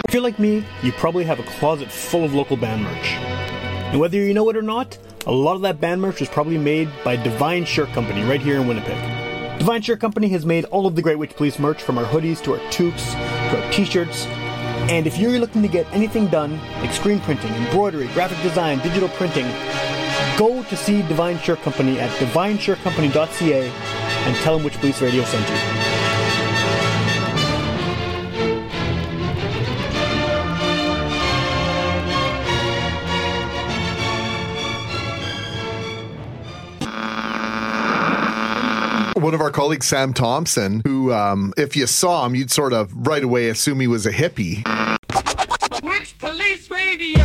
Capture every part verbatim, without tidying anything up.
If you're like me, you probably have a closet full of local band merch. And whether you know it or not, a lot of that band merch was probably made by Divine Shirt Company right here in Winnipeg. Divine Shirt Company has made all of the Great Witch Police merch, from our hoodies to our toques to our t-shirts. And if you're looking to get anything done, like screen printing, embroidery, graphic design, digital printing, go to see Divine Shirt Company at divine shirt company dot c a and tell them Witch Police Radio sent you. One of our colleagues, Sam Thompson, who, um, if you saw him, you'd sort of right away assume he was a hippie. Witch Police Radio.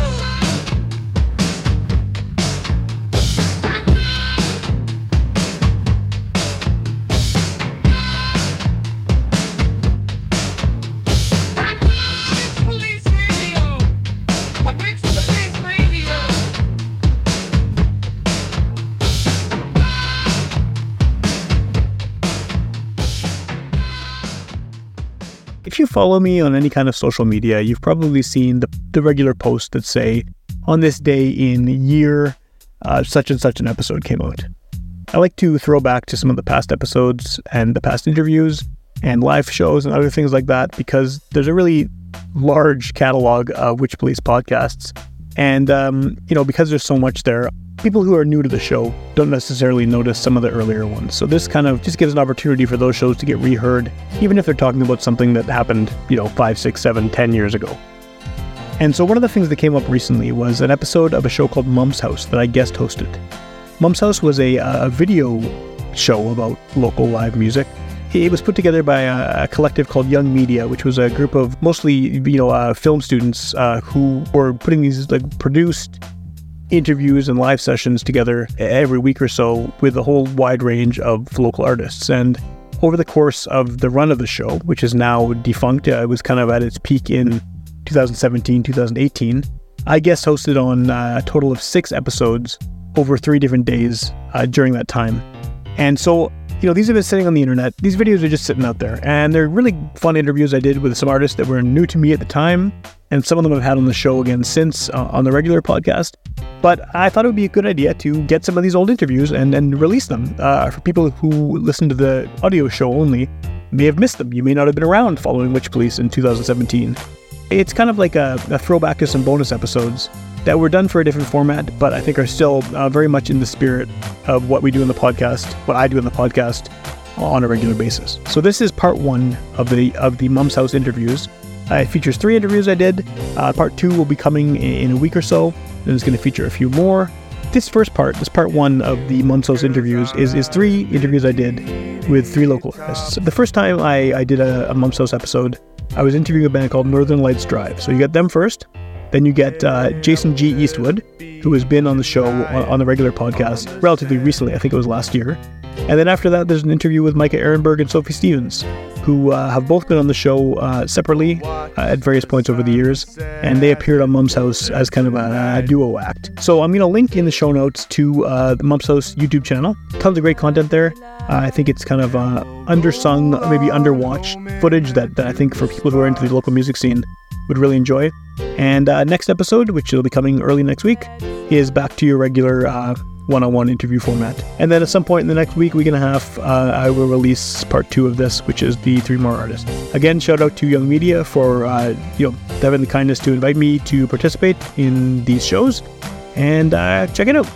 If you follow me on any kind of social media, you've probably seen the, the regular posts that say, on this day in year, uh, such and such an episode came out. I like to throw back to some of the past episodes and the past interviews and live shows and other things like that, because there's a really large catalog of Witch Police podcasts. And, um, you know, because there's so much there, people who are new to the show don't necessarily notice some of the earlier ones. So this kind of just gives an opportunity for those shows to get reheard, even if they're talking about something that happened, you know, five, six, seven, ten years ago. And so one of the things that came up recently was an episode of a show called Mum's House that I guest hosted. Mum's House was a, a video show about local live music. It was put together by a, a collective called Young Media, which was a group of mostly, you know, uh, film students uh, who were putting these like produced interviews and live sessions together every week or so with a whole wide range of local artists. And over the course of the run of the show, which is now defunct, uh, it was kind of at its peak in two thousand seventeen, two thousand eighteen, I guest hosted on uh, a total of six episodes over three different days uh, during that time. And so, you know, these have been sitting on the internet. These videos are just sitting out there, and they're really fun interviews I did with some artists that were new to me at the time, and some of them I've had on the show again since uh, on the regular podcast. But I thought it would be a good idea to get some of these old interviews and, and release them uh, for people who listen to the audio show only. May have missed them. You may not have been around following Witch Police in two thousand seventeen. It's kind of like a, a throwback to some bonus episodes that were done for a different format, but I think are still uh, very much in the spirit of what we do in the podcast, what I do in the podcast on a regular basis. So this is part one of the of the Mum's House interviews. Uh, it features three interviews I did. Uh, part two will be coming in a week or so. Then it's going to feature a few more. This first part, this part one of the Mum's House interviews, is, is three interviews I did with three local artists. The first time I, I did a, a Mum's House episode, I was interviewing a band called Northern Lights Drive. So you get them first. Then you get uh, Jason G. Eastwood, who has been on the show on, on the regular podcast relatively recently. I think it was last year. And then after that, there's an interview with Micah Ehrenberg and Sophie Stevens, who uh, have both been on the show uh, separately uh, at various points over the years, and they appeared on Mum's House as kind of a, a duo act. So I'm going to link in the show notes to uh, the Mum's House YouTube channel. Tons of great content there. Uh, I think it's kind of uh, undersung, maybe underwatched footage that, that I think for people who are into the local music scene would really enjoy. And uh, next episode, which will be coming early next week, is back to your regular uh, one-on-one interview format. And then at some point in the next week, week and a half, uh, I will release part two of this, which is the three more artists. Again, shout out to Young Media for uh, you know having the kindness to invite me to participate in these shows, and uh, check it out.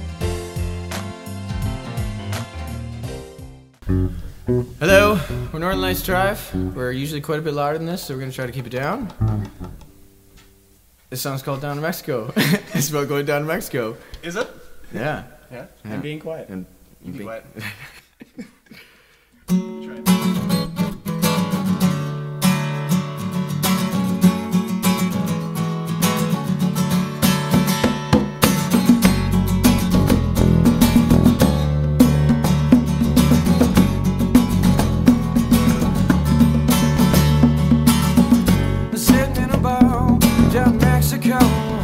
Hello, we're Northern Lights Drive. We're usually quite a bit louder than this, so we're going to try to keep it down. This song's called Down to Mexico. It's about going down to Mexico. Is it? Yeah. Yeah. yeah. And being quiet. And being be- quiet. Sitting in a bar down Mexico.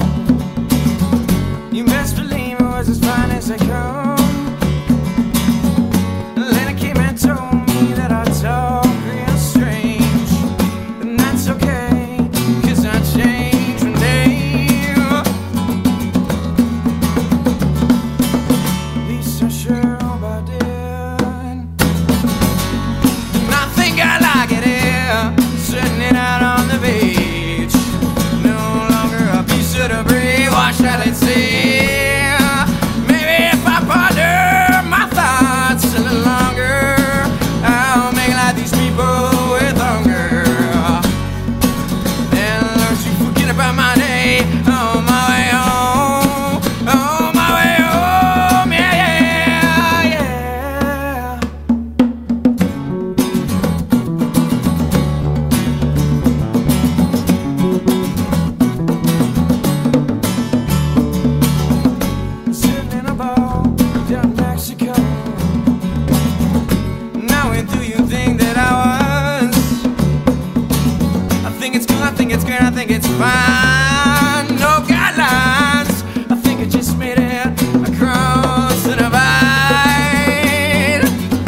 You best believe it was as fine as they come. Then it came and told me think it's cool, I think it's great, I think it's fine. No guidelines, I think I just made it across the divide.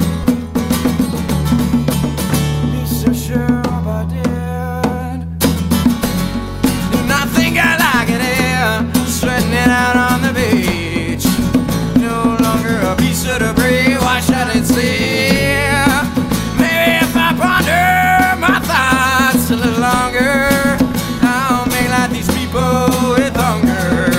Be so sure about it. And I think I like it here, sweating it out on the beach. No longer a piece of debris, why should it stay? Maybe if I ponder my thoughts a little longer, I'll make like these people with hunger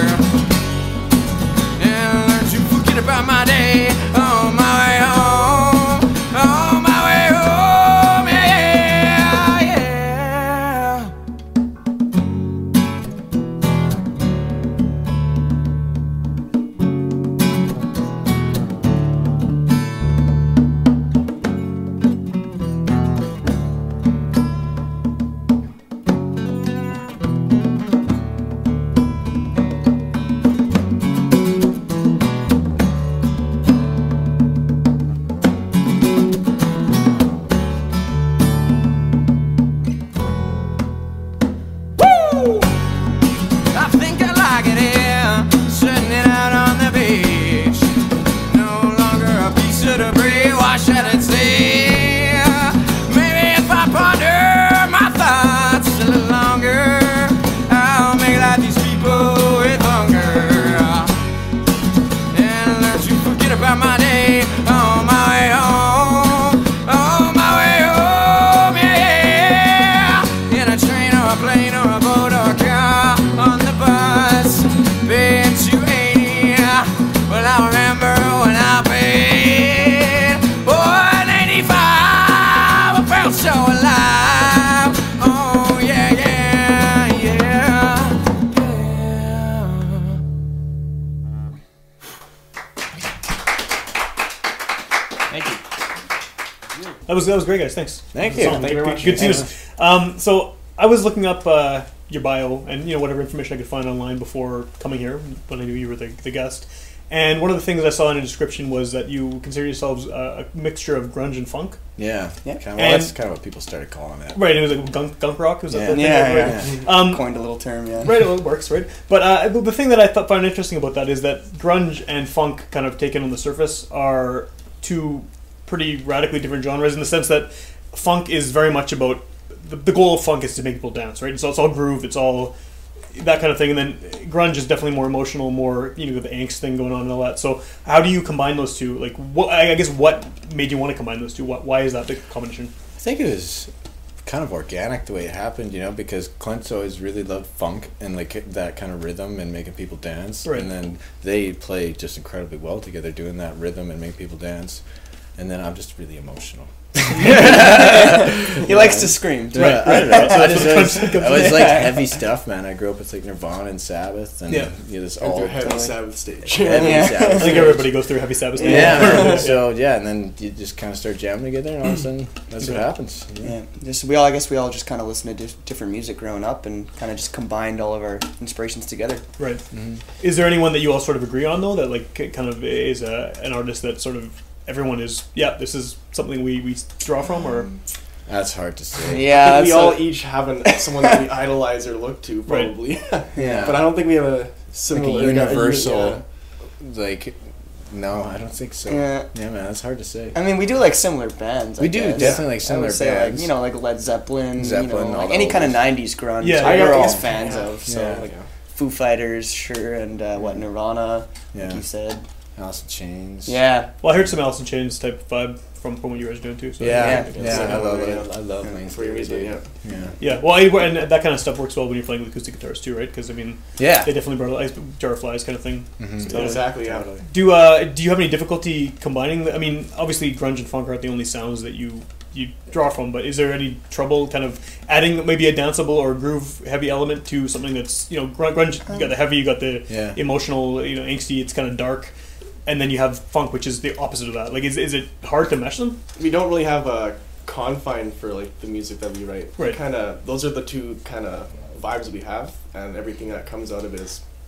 and learn to forget about my day on my way home, on my way home, yeah, yeah. I think I like it here, sitting it out on the beach. No longer a piece of debris, why should it stay? Maybe if I ponder my thoughts a little longer, I'll make like these people with hunger and learn to forget about my day on my way home, on my way home, yeah. In a train or a plane or a boat or a car, on the bus, been two eighty. Well, I remember when I paid one eighty-five. I felt so alive. Oh yeah, yeah, yeah, yeah. Thank you. That was that was great, guys. Thanks. Thank That's you. all. Thank you very much. Good to see you. Um, so I was looking up uh, your bio and you know whatever information I could find online before coming here when I knew you were the, the guest. And one of the things I saw in a description was that you consider yourselves a, a mixture of grunge and funk. Yeah. Yeah. Kind of, well, And- that's kind of what people started calling it. Right. It was like gunk, gunk rock. Was that Yeah. the thing? Yeah, Right. yeah. Um, Coined a little term, yeah. Right, it works, right? But uh, the, the thing that I thought found interesting about that is that grunge and funk, kind of taken on the surface, are two pretty radically different genres in the sense that funk is very much about the, the goal of funk is to make people dance, right? So it's all groove, it's all that kind of thing, and then grunge is definitely more emotional, more you know the angst thing going on and all that. So how do you combine those two? Like, what I guess what made you want to combine those two? What, why is that the combination? I think it was kind of organic the way it happened, you know, because Clint's always really loved funk and like that kind of rhythm and making people dance. Right. And then they play just incredibly well together doing that rhythm and make people dance. And then I'm just really emotional. He likes to scream. too. Yeah, I don't know. I just what always, Clint I always like heavy stuff, man. I grew up with like Nirvana and Sabbath and Yeah. you know, this Went all through heavy like, Sabbath stage. heavy Yeah. Sabbath. I think everybody goes through heavy Sabbath. Yeah. So yeah, and then you just kind of start jamming together, and all of a sudden that's what happens. Yeah, just we all. I guess we all just kind of listened to dif- different music growing up, and kind of just combined all of our inspirations together. Right. Is there anyone that you all sort of agree on though that like k- kind of is a, an artist that sort of everyone is yeah this is something we, we draw from or That's hard to say. Yeah, I think we that's all a- each have an, someone that we idolize or look to, Right. probably. yeah. But I don't think we have a similar, Like a universal, yeah. like, no, I don't think so. Yeah. Yeah, man, that's hard to say. I mean, we do like similar bands. I We do, guess. definitely like I similar would say, bands. Like, you know, like Led Zeppelin, Zeppelin, you know, all like the any kind of old- nineties grunge. Yeah, I yeah, we're yeah. all fans Yeah. of. So Yeah. like Foo Fighters, sure, and uh, what Nirvana, Yeah. like you said. Alice in Chains. Yeah, well I heard some Alice in Chains type vibe from, from what you guys are doing too so Yeah, Yeah. yeah, I love Yeah. it. I love Yeah. Main For your Street. music, yeah. Yeah. yeah well I, and that kind of stuff works well when you're playing with acoustic guitars too right because I mean Yeah. they definitely brought like jar of flies kind of thing. Mhm. So, Exactly, yeah. Totally. do uh do you have any difficulty combining the, I mean obviously grunge and funk aren't the only sounds that you you draw from but is there any trouble kind of adding maybe a danceable or groove heavy element to something that's you know grunge, grunge you got the heavy you got the Yeah. emotional you know angsty it's kind of dark and then you have funk which is the opposite of that like is, is it hard to mesh them We don't really have a confine for like the music that we write. Right. Kind of, those are the two kind of vibes we have, and everything that comes out of it is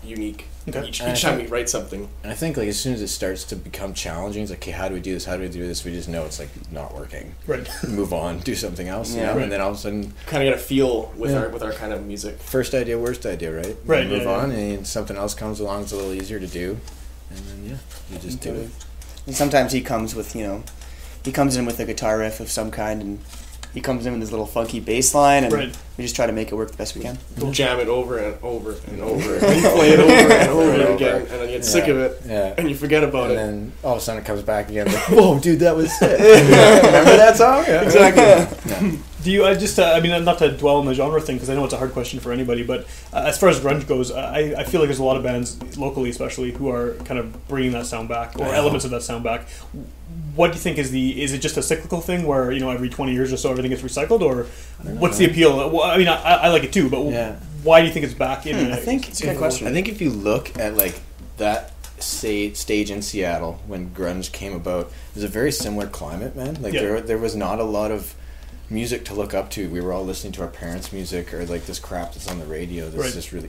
unique. Okay. Each, And I each time think- we write something. And I think like as soon as it starts to become challenging, it's like, okay, how do we do this? How do we do this? We just know it's like not working. Right. Move on, do something else. You Yeah. know? Right. And then all of a sudden, Kind of get a feel with Yeah. our with our kind of music. first idea, worst idea, right? Right, You move yeah, yeah. on, and something else comes along. It's a little easier to do, and then yeah, you just do it. And sometimes he comes with, you know, he comes in with a guitar riff of some kind, and he comes in with his little funky bass line, and Right. we just try to make it work the best we can. We'll jam it over and over and over. And you play it over and over Over and again, over. and then you get sick of it, Yeah. and you forget about And it. then all of a sudden it comes back again. Like, whoa, dude, that was it. Remember that song? Yeah. Exactly. Do you? I just. Uh, I mean, not to dwell on the genre thing because I know it's a hard question for anybody. But uh, as far as grunge goes, I, I feel like there's a lot of bands locally, especially, who are kind of bringing that sound back or I know. elements of that sound back. What do you think is the? Is it just a cyclical thing where you know every twenty years or so everything gets recycled, or what's the appeal? Well, I mean, I, I like it too, but Yeah. why do you think it's back in? Hmm, I think it's a good question. I think if you look at like that say, stage in Seattle when grunge came about, it was a very similar climate, man. Like Yeah. there, there was not a lot of music to look up to. We were all listening to our parents' music or like this crap that's on the radio. That's Right. just really,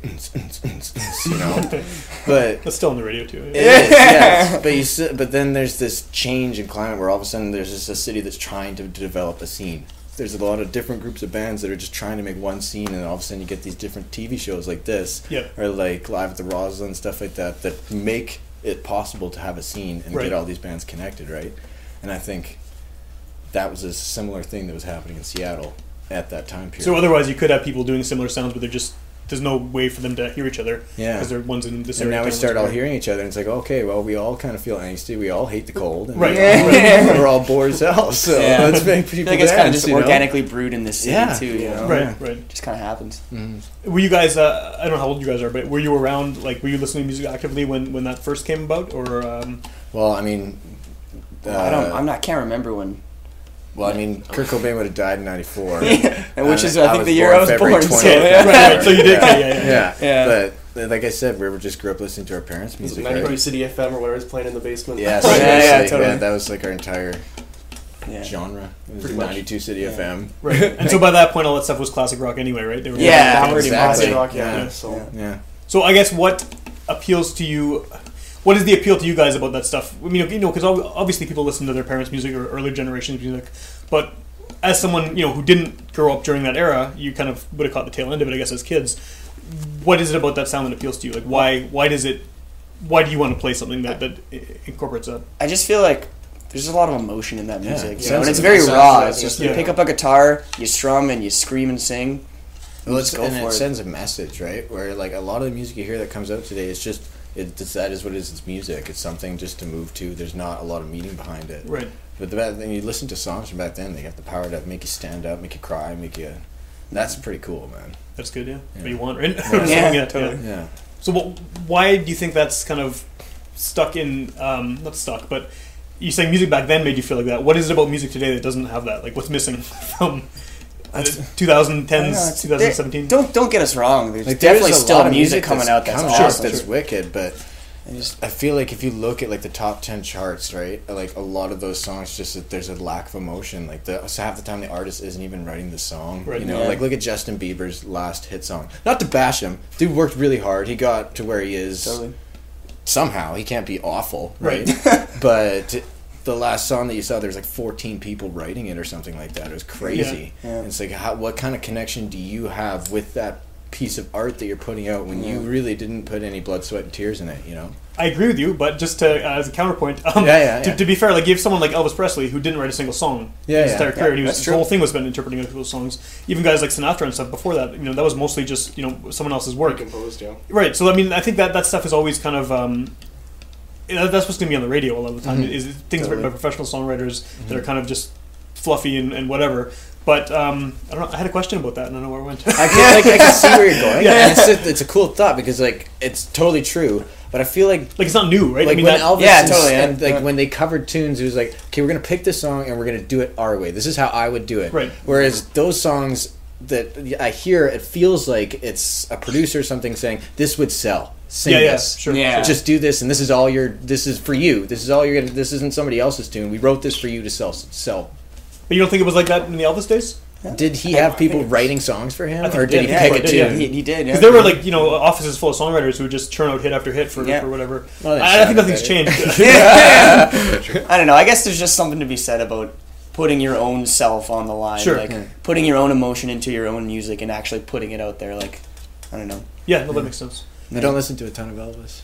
you know. But That's still on the radio too. it is, yes. But you, s- but then there's this change in climate where all of a sudden there's just a city that's trying to, to develop a scene. There's a lot of different groups of bands that are just trying to make one scene, and all of a sudden you get these different T V shows like this, Yeah. or like Live at the Roslyn, stuff like that, that make it possible to have a scene and Right. get all these bands connected, right? And I think that was a similar thing that was happening in Seattle at that time period. So otherwise, you could have people doing similar sounds, but they're just there's no way for them to hear each other. Yeah. Because they're one's in this and area. now we one's start all there. hearing each other, and it's like, okay, well, we all kind of feel angsty. We all hate the cold. And Right. we all- Yeah. We're all bored as hell. So Yeah. let's make I people feel like it's kind of dance, just you know? organically brewed in this city Yeah. too, you know? Right, Yeah. right. Just kind of happens. Were you guys? Uh, I don't know how old you guys are, but were you around? Like, were you listening to music actively when, when that first came about, or? Um, Well, I mean, uh, I don't. I'm not. Can't remember when. well, I mean, Kurt Cobain would have died in ninety-four. And which And is, I think, was the year I was February born. So, twentieth. yeah. right, right. So you did. Yeah, yeah, yeah. Yeah. Yeah. But uh, like I said, we were just grew up listening to our parents' Was it music. ninety-three Right? City F M or whatever is playing in the basement? Yeah, Yeah, seriously. yeah, Yeah, totally. that was like our entire Yeah. genre. It was Pretty much. ninety-two City Yeah. F M. Right. And so by that point, all that stuff was classic rock anyway, right? They were Yeah, playing pretty bands. much. Exactly. Rock, yeah. Yeah. So Yeah. Yeah. So I guess what appeals to you? What is the appeal to you guys about that stuff? I mean, you know, because obviously people listen to their parents' music or earlier generations' music, but as someone you know who didn't grow up during that era, you kind of would have caught the tail end of it, I guess, as kids. What is it about that sound that appeals to you? Like, why? Why does it? Why do you want to play something that that incorporates that? I just feel like there's a lot of emotion in that Yeah. music. Yeah. You know? And Sense it's of- very sense of raw. it, It's just yeah. you pick up a guitar, you strum, and you scream and sing. Well, Just it's, go and for it it. sends a message, right? Where like a lot of the music you hear that comes out today, it's just it, it's, that is what it is. It's music. It's something just to move to. There's not a lot of meaning behind it. Right. But the bad thing, you listen to songs from back then, they have the power to make you stand up, make you cry, make you. That's pretty cool, man. That's good, yeah. Yeah. What you want, right? Yeah, yeah, totally. Yeah. So, what, why do you think that's kind of stuck in? Um, not stuck, but you saying music back then made you feel like that. What is it about music today that doesn't have that? Like, what's missing from uh, twenty I don't know, tens, it's- twenty seventeen? Don't don't get us wrong. There's Like definitely there's a still lot of music coming out that's comes awesome. that's wicked, but I just I feel like if you look at like the top ten charts, right, like a lot of those songs, just that there's a lack of emotion. Like the so half the time the artist isn't even writing the song. Right. You know, Yeah. like look at Justin Bieber's last hit song. Not to bash him, dude worked really hard. He got to where he is totally. somehow. He can't be awful, right? Right. But the last song that you saw, there was like fourteen people writing it or something like that. It was crazy. Yeah. Yeah. And it's like, how, what kind of connection do you have with that piece of art that you're putting out when you really didn't put any blood, sweat, and tears in it? You know. I agree with you, but just to uh, as a counterpoint, um, Yeah, yeah, to, yeah. to be fair, like you have someone like Elvis Presley who didn't write a single song Yeah, his yeah. entire career. Yeah, and he was, that's his true. whole thing was spent interpreting other people's songs. Even guys like Sinatra and stuff before that, you know, that was mostly just you know someone else's work. composed, yeah. Right. So I mean, I think that that stuff is always kind of. Um, that- that's what's going to be on the radio a lot of the time. Mhm. Is things written by Totally. professional songwriters that are kind of just fluffy and, and whatever. But um, I don't know. I had a question about that, and I don't know where it went. I can, like, I can see where you're going. Yeah, and it's a, it's a cool thought because like it's totally true. But I feel like Like it's not new, right? like I mean, when that, Elvis Yeah, and, totally, yeah. and like Yeah. when they covered tunes, it was like, okay, we're gonna pick this song and we're gonna do it our way. This is how I would do it. Right. Whereas those songs that I hear, it feels like it's a producer or something saying this would sell. Sing yeah, yeah, this. sure. Yeah. sure. Just do this, and this is all your. This is for you. This is all you're gonna. This isn't somebody else's tune. We wrote this for you to sell. Sell. But you don't think it was like that in the Elvis days? Did he have people writing songs for him, I think or he did did. he Yeah, pick he it did, too? yeah. He, he did. Yeah. Because there were like you know offices full of songwriters who would just churn out hit after hit for, Yeah. for whatever. Well, I, I think that nothing's sounded changed. I don't know. I guess there's just something to be said about putting your own self on the line. Sure. Like Yeah. putting your own emotion into your own music and actually putting it out there. Like, I don't know. Yeah, no, that makes sense. I don't listen to a ton of Elvis.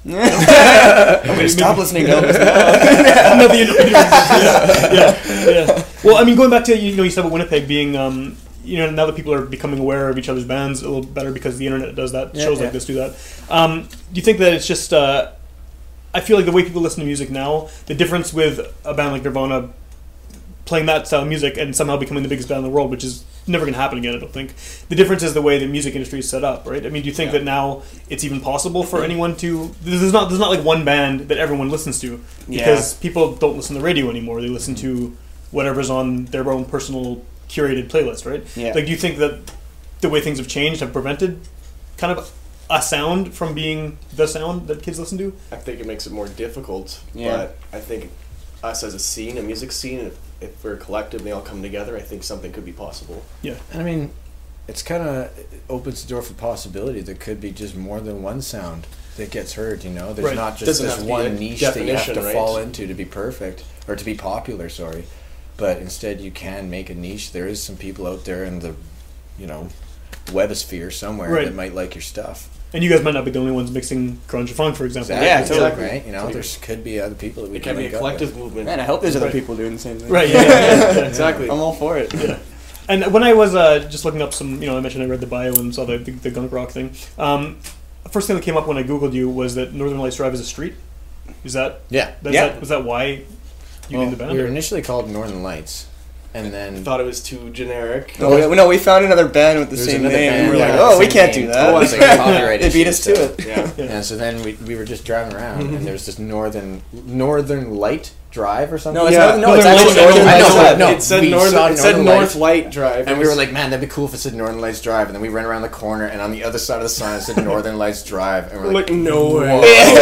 I'm gonna stop listening to Elvis now. No, the individual- yeah, yeah, yeah. Well, I mean, going back to you know, you said about Winnipeg being, um, you know, now that people are becoming aware of each other's bands a little better because the internet does that. Yeah, shows yeah. like this do that. Um, do you think that it's just? Uh, I feel like the way people listen to music now, the difference with a band like Nirvana playing that style of music and somehow becoming the biggest band in the world, which is never going to happen again, I don't think. The difference is the way the music industry is set up, right? I mean, do you think Yeah. that now it's even possible for anyone to? There's not there's not like one band that everyone listens to because people don't listen to radio anymore. They listen to whatever's on their own personal curated playlist, right? Yeah. Like, do you think that the way things have changed have prevented kind of a sound from being the sound that kids listen to? I think it makes it more difficult. Yeah. But I think us as a scene, a music scene, if, if we're a collective and they all come together, I think something could be possible. Yeah. And I mean, it's kind of it opens the door for possibility. There could be just more than one sound that gets heard. You know, there's Right. not just Doesn't have this to be one a niche that you have to definition, right? fall into to be perfect or to be popular. Sorry, but instead you can make a niche. There is some people out there in the, you know, webosphere somewhere Right. that might like your stuff. And you guys might not be the only ones mixing grunge and funk, for example. Exactly. Yeah, totally. Right. You know, there could be other people that we It can be a link up collective with. movement. Man, I hope there's other Right. people doing the same thing. Right. Yeah. yeah, yeah, yeah. Exactly. I'm all for it. Yeah. And when I was uh, just looking up some, you know, I mentioned I read the bio and saw the, the, the gunk rock thing. Um, first thing that came up when I Googled you was that Northern Lights Drive is a street. Is that, Yeah. that's Yeah. that was that why you Well, named the band? we were or- initially called Northern Lights, and then Thought it was too generic. No, we, no, we found another band with the There's same another name. band and we were that like, had oh, the we same can't name. do that. Oh, it's like copyright They beat us issues, to so- it. Yeah. Yeah. And so then we, we were just driving around, and there was this northern Northern Light Drive or something. No, it's Yeah. not. No, it's Northern actually Lights- Northern I know, Lights but Drive. no. it said we North. saw It said Northern North Lights. Light Drive, And we were like, man, that'd be cool if it said Northern Lights Drive. And then we ran around the corner, and on the other side of the sign it said Northern Lights Drive. And we're We're like, like, no way.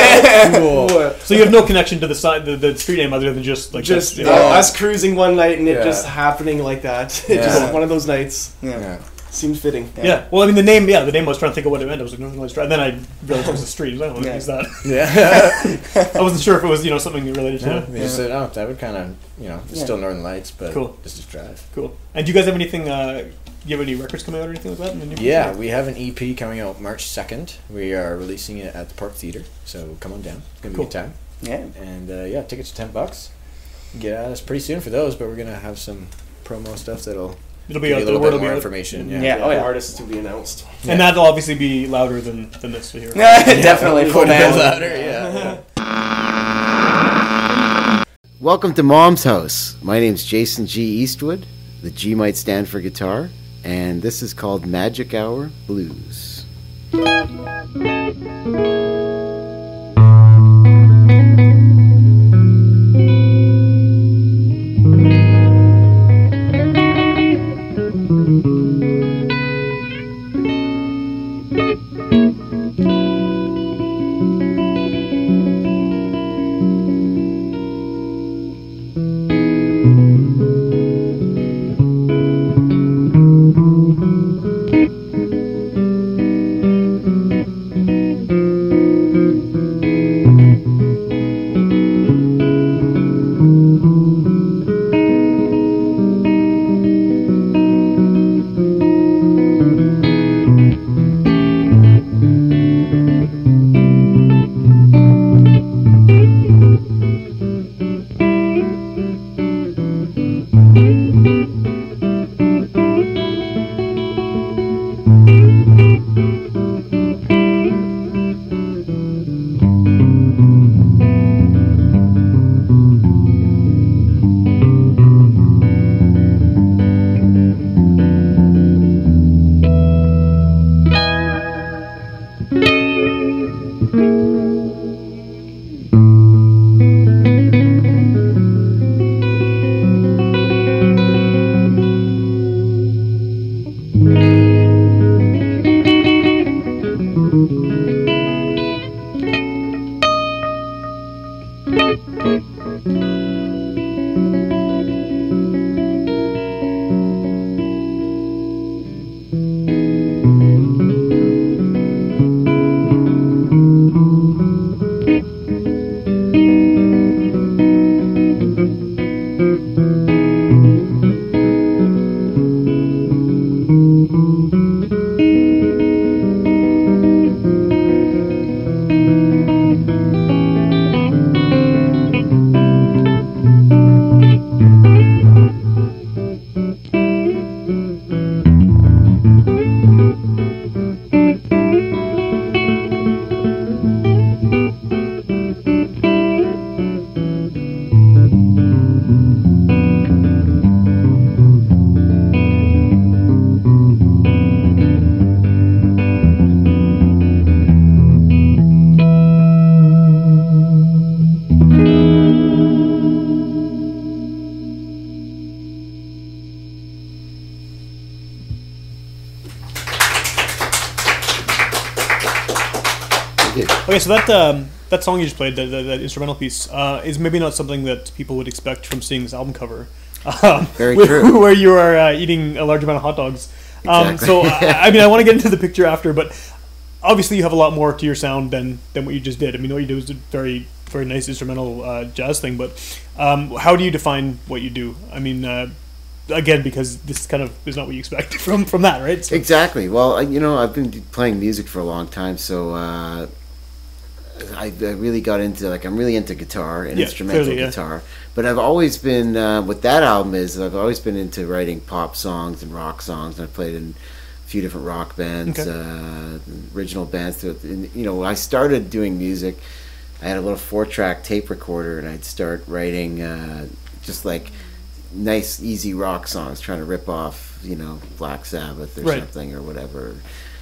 whoa. Cool. So you have no connection to the side, the, the street name other than just like Just that's- uh, yeah. us cruising one night and it Yeah. just happening like that. It Yeah. just one of those nights Yeah. Yeah. seemed fitting. Yeah. Well, I mean, the name, yeah, the name. I was trying to think of what it meant. I was like Northern Lights Drive. Then I realized it was a street. I was like, oh, Yeah. is that? Yeah. I wasn't sure if it was you know something related to Yeah. it. We just said, oh, that would kind of, you know, it's Yeah. still Northern Lights, but Cool. just a drive. Cool. And do you guys have anything? Uh, do you have any records coming out or anything like that? In the near Yeah, future? we have an E P coming out March second. We are releasing it at the Park Theater, so come on down. It's going to be Cool. a good time. Yeah. And uh, yeah, tickets are ten bucks. Get at us pretty soon for those, but we're going to have some promo stuff that'll It'll be give out you a there. little Word bit will be more out. information. Yeah. Yeah. Oh, yeah. Artists to be announced. Yeah. And that'll obviously be louder than, than this to hear. Definitely. Full Quite a bit band. louder, yeah. Welcome to Mom's House. My name's Jason G. Eastwood. The G might stand for guitar, and this is called Magic Hour Blues. Okay, so that um, that song you just played, that, that, that instrumental piece, uh, is maybe not something that people would expect from seeing this album cover. Um, Very where, true. Where you are uh, eating a large amount of hot dogs. Um, Exactly. so, I, I mean, I want to get into the picture after, but obviously you have a lot more to your sound than, than what you just did. I mean, what you do is a very, very nice instrumental uh, jazz thing, but um, how do you define what you do? I mean, uh, again, because this kind of is not what you expect from, from that, right? So, Exactly. Well, I- you know, I've been playing music for a long time, so uh, I, I really got into, like, I'm really into guitar and Yeah, instrumental clearly, yeah. guitar. But I've always been, uh, what that album is, I've always been into writing pop songs and rock songs. And I've played in a few different rock bands, Okay. uh, original bands. And, you know, when I started doing music, I had a little four-track tape recorder, and I'd start writing uh, just like nice, easy rock songs, trying to rip off, you know, Black Sabbath or Right. something or whatever,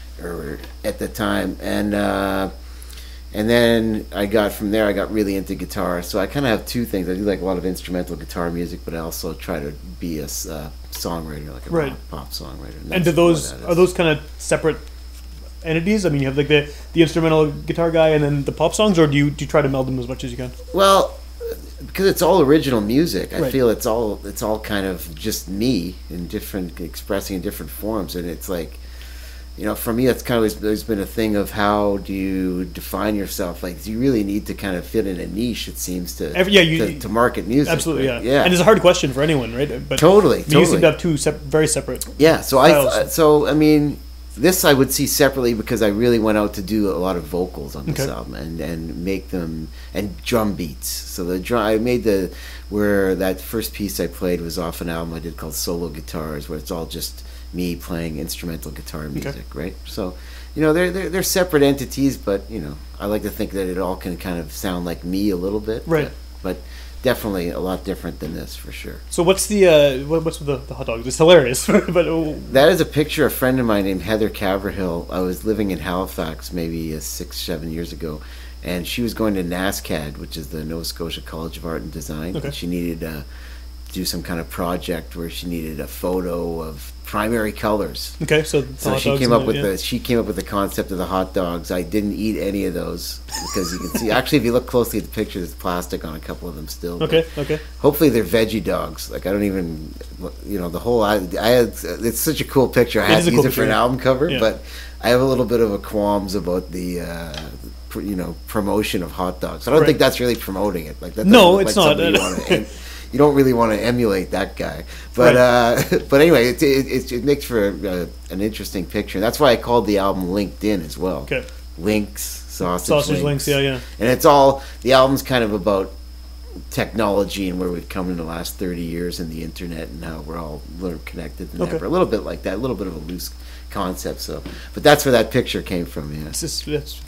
or at the time. And uh, and then I got from there, I got really into guitar. So I kind of have two things. I do like a lot of instrumental guitar music, but I also try to be a s- uh, songwriter, like a Right. rock, pop songwriter. and that's do what those, that is. are those kind of separate entities? I mean, you have like the, the instrumental guitar guy and then the pop songs, or do you, do you try to meld them as much as you can? Well, because it's all original music, I Right. feel it's all it's all kind of just me in different expressing in different forms, and it's like, you know, for me, that's kind of there's been a thing of how do you define yourself? Like, do you really need to kind of fit in a niche? It seems to Every- yeah, you- to, to market music. Absolutely, right? yeah. yeah. And it's a hard question for anyone, right? But Totally, I mean, you seem totally. to have two sep- very separate. Yeah, so styles. I so I mean this I would see separately because I really went out to do a lot of vocals on this Okay. album and, and make them and drum beats. So the drum I made the where that first piece I played was off an album I did called Solo Guitars, where it's all just me playing instrumental guitar music, right? So you know they're, they're they're separate entities, but you know I like to think that it all can kind of sound like me a little bit, Right. But, but definitely a lot different than this for sure. So what's the uh, what, what's with the, the hot dogs? It's hilarious, but oh, That is a picture of a friend of mine named Heather Caverhill. I was living in Halifax maybe uh, six, seven years ago, and she was going to NASCAD, which is the Nova Scotia College of Art and Design. Okay. And she needed uh, to do some kind of project where she needed a photo of primary colors. okay. So, the So hot she dogs came and up with yeah. the she came up with the concept of the hot dogs. I didn't eat any of those because you can see actually if you look closely at the picture, there's plastic on a couple of them still. but- Okay, okay. Hopefully they're veggie dogs. Like I don't even, you know, the whole. I, I had. It's such a cool picture. I It had is to a use cool it for an picture, yeah. album cover, Yeah. but I have a little bit of a qualms about the, uh, pr- you know, promotion of hot dogs. I don't Right. think that's really promoting it. Like that. No, doesn't look it's like not. something You, wanna, em- you don't really want to emulate that guy, but Right. uh, but anyway, it, it, it, it makes for a, an interesting picture. That's why I called the album LinkedIn as well. Okay. Links, sausage, Sausage links, yeah, yeah. and it's all the album's kind of about technology and where we've come in the last thirty years in the internet and how we're all more connected than Okay. ever. A little bit like that, a little bit of a loose concept. So, but that's where that picture came from. Yeah, It's just, it's,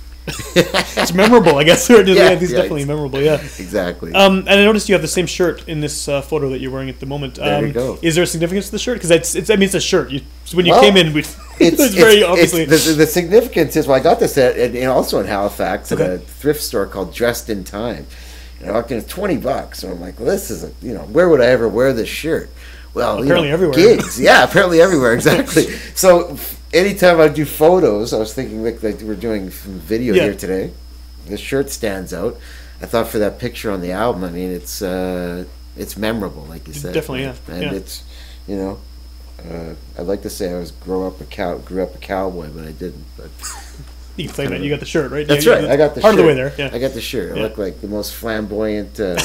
it's memorable, I guess. Or just, Yeah, yeah, it's yeah, definitely it's- memorable. Yeah. exactly. Um, and I noticed you have the same shirt in this uh, photo that you're wearing at the moment. Um, There you go. Is there a significance to the shirt? Because it's, it's, I mean, it's a shirt. You, so when you Well, came in, we, it's, it's very it's- obviously. it's- the, the significance is well, I got this at, at and also in Halifax at Okay. a thrift store called Dressed in Time. And I walked in, it's twenty bucks, and I'm like, well, this is a you know, where would I ever wear this shirt? Well, you Apparently know, everywhere. Gigs, yeah, apparently everywhere, exactly. So f- anytime I do photos, I was thinking like, like we're doing some video Yeah. here today. This shirt stands out. I thought for that picture on the album, I mean, it's uh, it's memorable, like you said. Definitely, yeah, And yeah. it's you know. Uh, I'd like to say I was grow up a cow, grew up a cowboy, but I didn't. But You can claim that. You got the shirt, right? that's You- right. I got the part shirt. of the way there. Yeah. I got the shirt. I Yeah. look like the most flamboyant uh,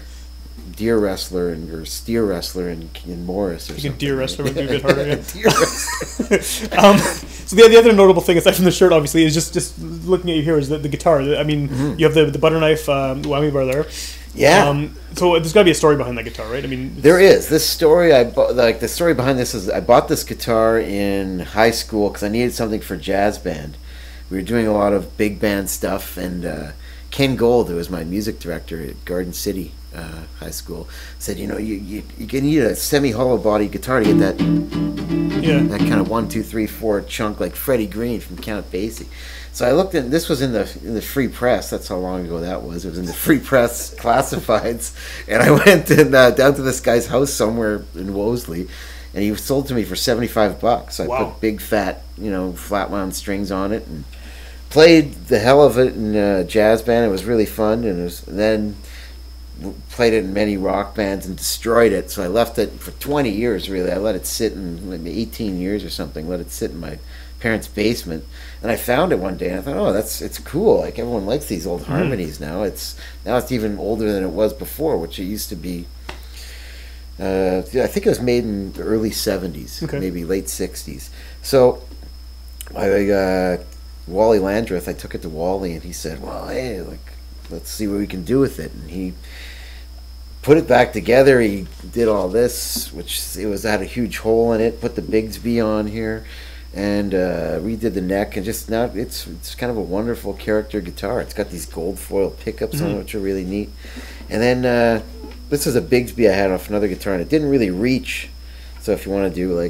deer wrestler and or steer wrestler in, in Morris or You something. can deer wrestler would be a bit harder. Yeah. Deer wrestler. um, so the, the other notable thing aside from the shirt, obviously, is just just looking at you here is the, the guitar. I mean, Mm-hmm. you have the the butter knife um, whammy bar there. Yeah. Um, so there's got to be a story behind that guitar, right? I mean, it's- There is this story. I bought, like the story behind this is I bought this guitar in high school because I needed something for jazz band. We were doing a lot of big band stuff, and uh, Ken Gold, who was my music director at Garden City uh, High School, said, you know, you you, you can need a semi hollow body guitar to get that yeah. that kind of one two three four chunk like Freddie Green from Count Basie. So I looked at this was in the in the Free Press. That's how long ago that was. It was in the Free Press classifieds, and I went and, uh, down to this guy's house somewhere in Wolseley, and he sold to me for seventy five bucks. So I Wow. put big fat, you know, flat wound strings on it and played the hell of it in a jazz band. It was really fun, and, it was, and then played it in many rock bands and destroyed it. So I left it for twenty years. Really, I let it sit in maybe eighteen years or something. Let it sit in my parents' basement, and I found it one day, and I thought, oh, that's it's cool. Like everyone likes these old harmonies now. It's now it's even older than it was before, which it used to be. Uh, I think it was made in the early seventies, Okay. maybe late sixties. So, I uh, Wally Landreth, I took it to Wally, and he said, "Well, hey, like, let's see what we can do with it." And he put it back together. He did all this, which it was had a huge hole in it. Put the Bigsby on here, and uh, redid the neck, and just now it's it's kind of a wonderful character guitar. It's got these gold foil pickups on it, which are really neat. And then uh, this is a Bigsby I had off another guitar, and it didn't really reach. So if you want to do like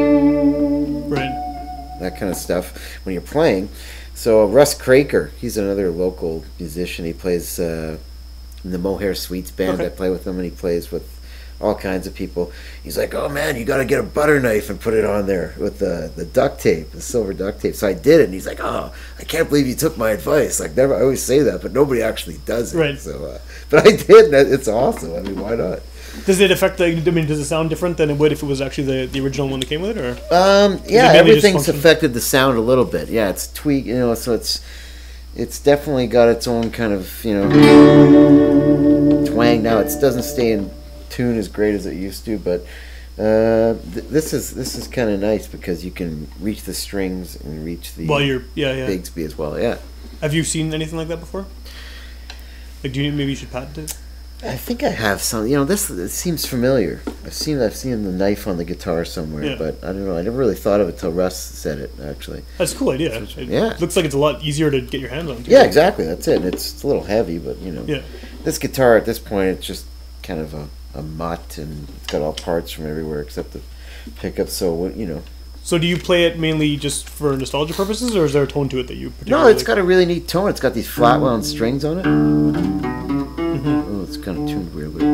Right. that kind of stuff when you're playing. So Russ Craker, he's another local musician. He plays uh, in the Mohair Sweets band. Okay. I play with him, and he plays with all kinds of people. He's like, "Oh man, you got to get a butter knife and put it on there with the the duct tape, the silver duct tape." So I did it, and he's like, "Oh, I can't believe you took my advice." Like, never, I always say that, but nobody actually does it. Right. So, uh, but I did, and it's awesome. I mean, why not? Does it affect the? I mean, does it sound different than it would if it was actually the, the original one that came with it, or? Um, yeah, mainly just everything's function? affected the sound a little bit. Yeah, it's tweak, you know, so it's it's definitely got its own kind of, you know, twang. Now it doesn't stay in tune as great as it used to, but uh, th- this is this is kind of nice because you can reach the strings and reach the Well, you're yeah yeah. Bigsby as well. Yeah, Have you seen anything like that before? Like, do you maybe you should patent it? I think I have some. You know, this it seems familiar. I've seen I've seen the knife on the guitar somewhere, Yeah. but I don't know. I never really thought of it till Russ said it. Actually. That's a cool idea. It Yeah. looks like it's a lot easier to get your hands on. Too. Yeah, exactly. That's it. And it's, it's a little heavy, but you know, Yeah. this guitar at this point it's just kind of a, a mutt, and it's got all parts from everywhere except the pickup. So what- you know, So do you play it mainly just for nostalgia purposes, or is there a tone to it that you particularly no, it's like? got a really neat tone. It's got these flat wound strings on it. Oh, it's kind of tuned weirdly.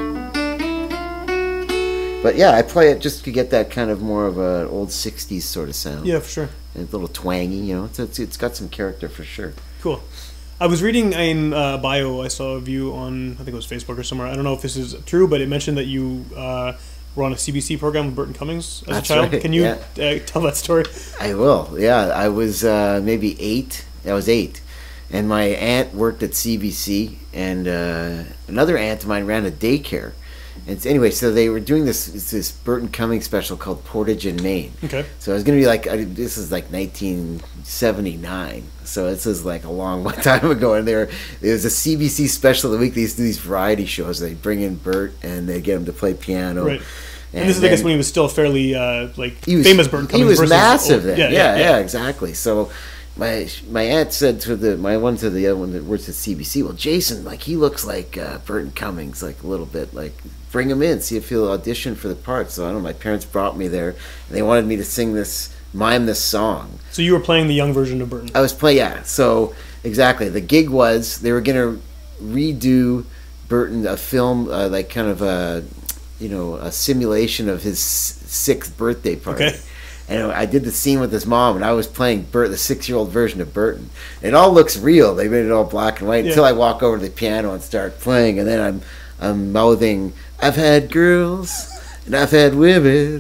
But yeah, I play it just to get that kind of more of an old sixties sort of sound. Yeah, for sure. And a little twangy, you know. It's, it's it's got some character for sure. Cool. I was reading in uh, bio. I saw a view on I think it was Facebook or somewhere. I don't know if this is true, but it mentioned that you uh, were on a C B C program with Burton Cummings as That's a child. right, Can you yeah. uh, tell that story? I will. Yeah, I was uh, maybe eight. I was eight, and my aunt worked at C B C, and uh, another aunt of mine ran a daycare. And so anyway, so they were doing this this Burton Cummings special called Portage in Maine. Okay. So it was going to be like I, this is like nineteen seventy-nine. So this is like a long one time ago, and there there was a C B C special of the week. They used to do these variety shows. They bring in Bert and they get him to play piano. Right. And, this is, I guess, when he was still fairly uh, like he was, famous Burton Cummings. He was versus massive old- then. Yeah, Yeah, yeah, yeah, exactly. So my my aunt said to the my one to the other one that works at C B C, well, Jason, like he looks like uh, Burton Cummings, like a little bit, like bring him in, see if he'll audition for the part. So I don't know. My parents brought me there, and they wanted me to sing this, mime this song. So you were playing the young version of Burton. I was playing, yeah. So exactly, the gig was they were gonna redo Burton a film, uh, like kind of a you know a simulation of his sixth birthday party. Okay. And I did the scene with his mom, and I was playing Bert, the six-year-old version of Burton. It all looks real. They made it all black and white Yeah. until I walk over to the piano and start playing, and then I'm I'm mouthing, "I've had girls and I've had women,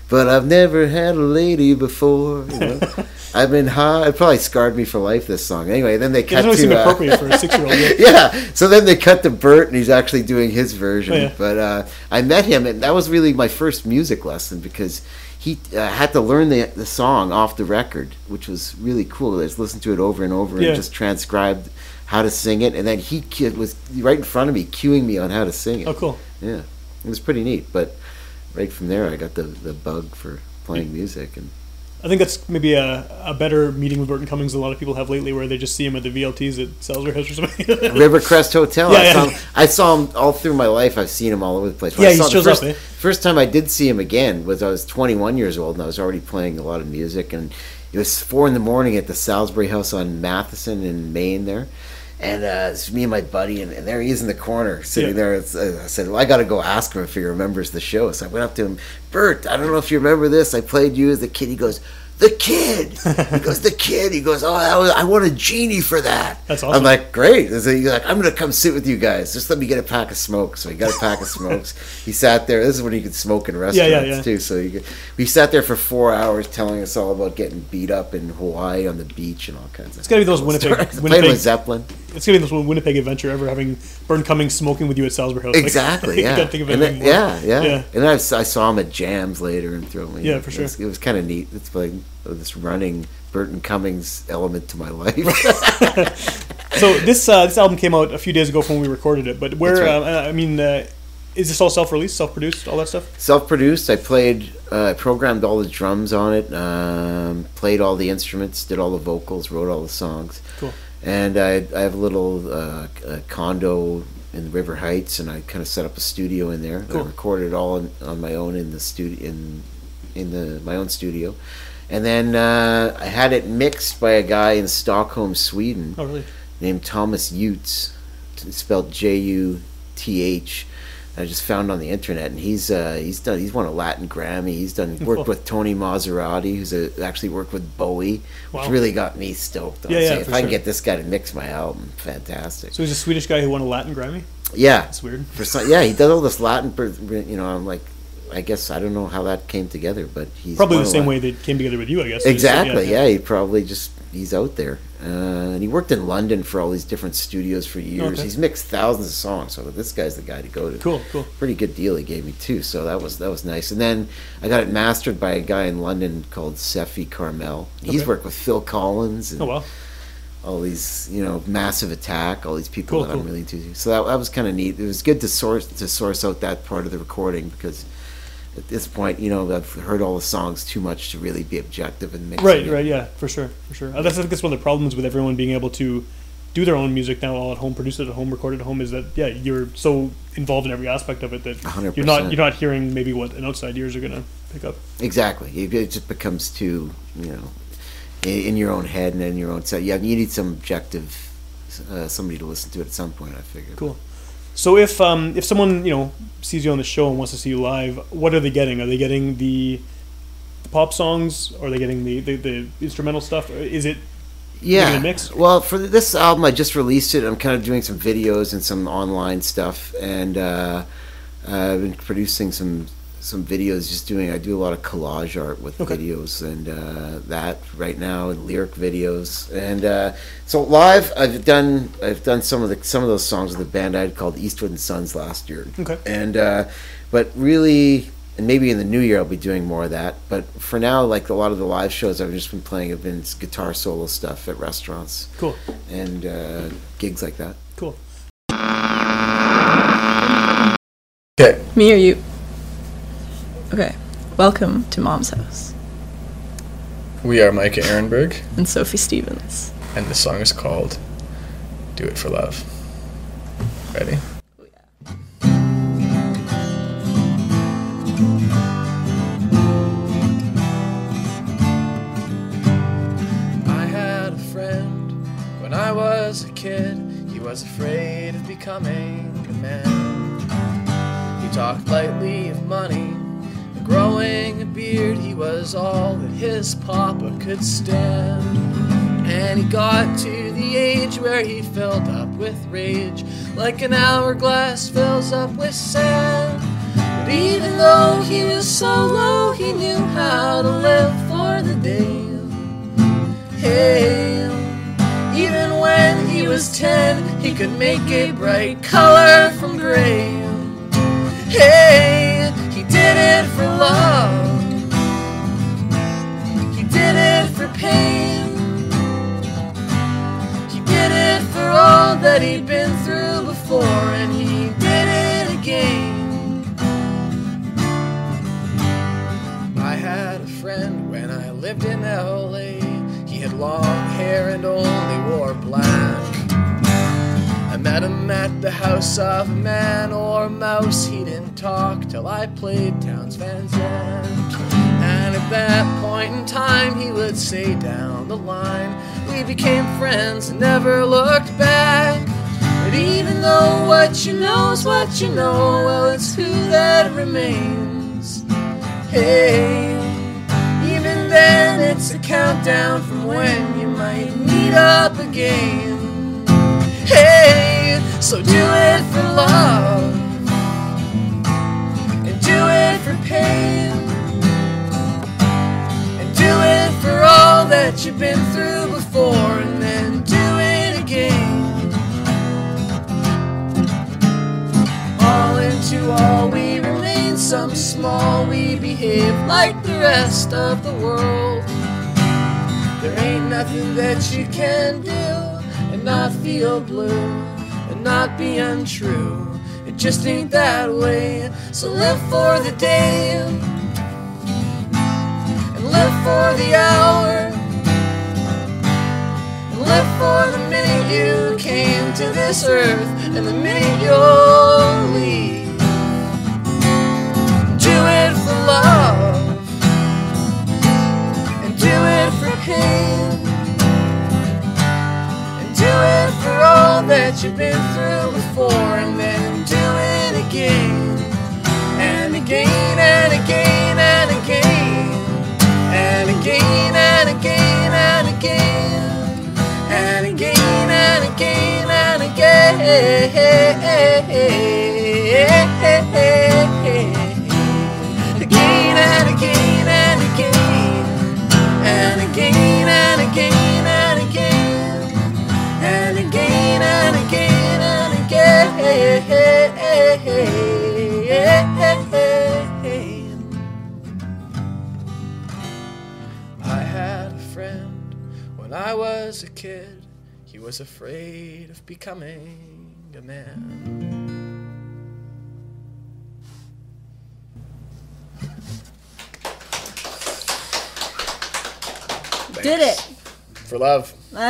but I've never had a lady before. You know? I've been high. It probably scarred me for life, this song. Anyway, then they cut It doesn't seem to... Uh, appropriate for a six-year-old. Yeah. yeah, so then they cut to Bert, and he's actually doing his version. Oh, yeah. But uh, I met him, and that was really my first music lesson, because he uh, had to learn the the song off the record, which was really cool. I just listened to it over and over Yeah. and just transcribed how to sing it, and then he cu- was right in front of me cueing me on how to sing it. Oh, cool. Yeah, it was pretty neat. But right from there, I got the, the bug for playing music. And I think that's maybe a, a better meeting with Burton Cummings than a lot of people have lately, where they just see him at the V L Ts at Salisbury House or something. Rivercrest Hotel. Yeah, I, yeah. saw him, I saw him all through my life. I've seen him all over the place. When Yeah, I he saw the shows first, up, eh? First time I did see him again was I was twenty-one years old, and I was already playing a lot of music. And it was four in the morning at the Salisbury House on Matheson in Maine there. And uh, it's me and my buddy, and, and there he is in the corner, sitting Yeah. there. It's, uh, I said, well, I got to go ask him if he remembers the show. So I went up to him, Bert, I don't know if you remember this. I played you as a kid. He goes, the kid. He goes, the kid. He goes, oh, that was, I want a genie for that. That's awesome. I'm like, great. So he's like, I'm going to come sit with you guys. Just let me get a pack of smokes. So he got a pack of smokes. He sat there. This is when you could smoke in restaurants, Yeah, yeah, yeah. too. So you could, we sat there for four hours telling us all about getting beat up in Hawaii on the beach and all kinds of It's got to be those cool Winnipeg, stories. Playing Winnipeg with Zeppelin. It's gonna be this one Winnipeg adventure ever, having Burton Cummings smoking with you at Salisbury House. Like, Exactly, you yeah. can't think of And anything then, more. yeah, yeah, Yeah. And then I, s- I saw him at jams later and through me. Yeah, for sure. It was, it was kind of neat. It's like this running Burton Cummings element to my life. So this uh, this album came out a few days ago from when we recorded it. But where That's right. um, I mean, uh, is this all self-released, self-produced, all that stuff? Self-produced. I played, uh, I programmed all the drums on it, um, played all the instruments, did all the vocals, wrote all the songs. Cool. And I, I have a little uh, a condo in River Heights, and I kind of set up a studio in there. Cool. I recorded it all in, on my own in the studio in in the my own studio, and then uh, I had it mixed by a guy in Stockholm, Sweden, Oh, really? named Thomas Jutz, spelled J U T H. I just found on the internet, and he's uh, he's done he's won a Latin Grammy. He's done worked Cool. with Tony Maserati, who's a, actually worked with Bowie, which Wow. really got me stoked. On Yeah, yeah, saying, if for I can sure. get this guy to mix my album, fantastic. So he's a Swedish guy who won a Latin Grammy. Yeah, That's weird. for some, yeah, he does all this Latin. per- You know, I'm like, I guess I don't know how that came together, but he's Probably won the a same lot. way they came together with you, I guess. Exactly. Yeah, he probably just he's out there, uh, and he worked in London for all these different studios for years. Okay. He's mixed thousands of songs, so this guy's the guy to go to. Cool, cool. Pretty good deal he gave me too, so that was that was nice. And then I got it mastered by a guy in London called Sefi Carmel. He's Okay. worked with Phil Collins and Oh wow. all these, you know, Massive Attack, all these people Cool, that cool. I'm really into. So that, that was kind of neat. It was good to source to source out that part of the recording, because at this point, you know, I've heard all the songs too much to really be objective and mix. Right, right, yeah, for sure, for sure. Uh, That's I think that's one of the problems with everyone being able to do their own music now, all at home, produce it at home, record it at home. Is that yeah, you're so involved in every aspect of it that one hundred you're not percent. you're not hearing maybe what an outside ears are gonna pick up. Exactly. It, it just becomes too, you know, in, in your own head and in your own set. Yeah, you need some objective, uh, somebody to listen to it at some point, I figured. Cool. So if um if someone you know sees you on the show and wants to see you live, what are they getting? Are they getting the, the pop songs? Or are they getting the, the, the instrumental stuff? Is it Yeah. Maybe a mix? Well, for this album, I just released it. I'm kind of doing some videos and some online stuff, and uh, I've been producing some some videos. Just doing, I do a lot of collage art with Okay. videos and uh, that right now, and lyric videos. And uh, so live, I've done I've done some of the some of those songs with a band I had called Eastwood and Sons last year. Okay. And uh, but really. And maybe in the new year I'll be doing more of that. But for now, like a lot of the live shows I've just been playing have been guitar solo stuff at restaurants cool? and uh, gigs like that. Cool. Okay. Me or you? Okay. Welcome to Mom's House. We are Micah Ehrenberg, And Sophie Stevens. and the song is called Do It for Love. Ready? I had a friend when I was a kid. He was afraid of becoming a man. He talked lightly of money and growing a beard. He was all that his papa could stand. And he got to the age where he filled up with rage, like an hourglass fills up with sand. But But even though he was so low, he knew how to live for the day. Hey, even when he was ten, he could make a bright color from gray. Hey, he did it for love. He did it for pain. He did it for all that he'd been through before, and he did it again. I had a friend when I lived in L A. He had long hair and only wore black. I met him at the house of a man or a mouse. He didn't talk till I played Townes Van Zandt. And at that point in time, he would say down the line, we became friends and never looked back. But even though what you know is what you know, well, it's who that remains. Hey, even then it's a countdown from when you might meet up again. Hey, so do it for love and do it for pain and do it for all that you've been through before, and then do it again. All into all we remain, some small we behave like the rest of the world. There ain't nothing that you can do and not feel blue and not be untrue. It just ain't that way. So live for the day and live for the hour and live for the minute you came to this earth and the minute you'll leave. Do it for love and do it for pain and do it for all that you've been through before, and then do it again and again and again and again and again and again and again and again and again and again again and again and again and again and again and again and again and again and again and again. I had a friend when I was a kid. He was afraid of becoming a man. Did it. For love.